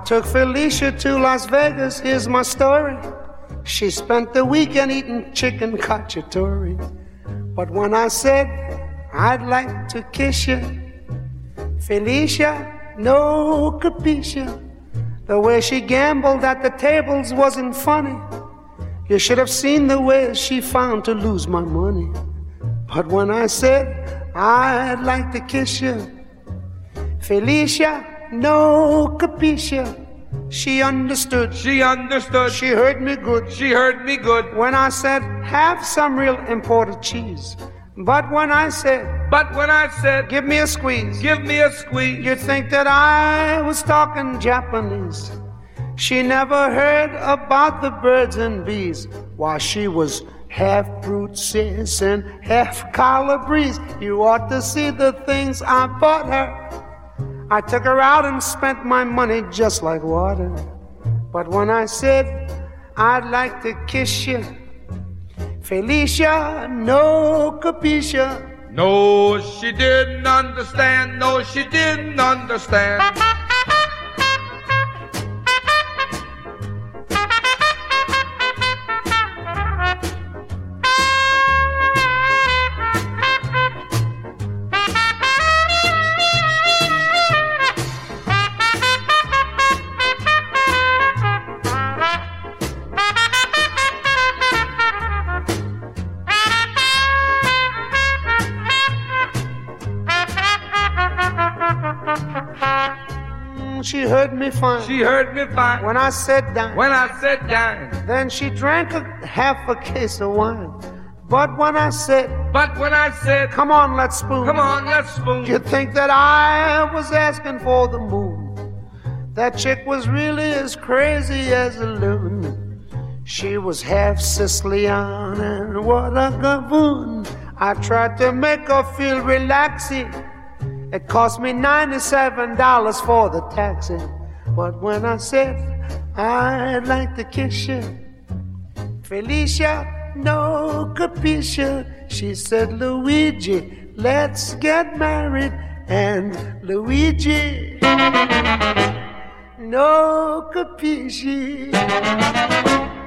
took Felicia to Las Vegas, here's my story. She spent the weekend eating chicken cacciatore. But when I said, I'd like to kiss you, Felicia, no capisce. The way she gambled at the tables wasn't funny. You should have seen the way she found to lose my money. But when I said, I'd like to kiss you, Felicia, no capisce. She understood. She understood. She heard me good. She heard me good. When I said, have some real imported cheese. But when I said, give me a squeeze. Give me a squeeze. You'd think that I was talking Japanese. She never heard about the birds and bees. Why, she was half brute sis and half Calabrese. You ought to see the things I bought her. I took her out and spent my money just like water. But when I said, I'd like to kiss you, Felicia, no capisce. No, she didn't understand. No, she didn't understand. She heard me fine. She heard me fine. When I said dine. When I said dine. Then she drank half a case of wine. But when I said, come on, let's spoon. Come on, let's spoon. You'd think that I was asking for the moon. That chick was really as crazy as a loon. She was half Sicilian and what a gavoon. I tried to make her feel relaxing. It cost me $97 for the taxi. But when I said, I'd like to kiss you, Felicia, no capisce. She said, Luigi, let's get married. And Luigi, no capisce.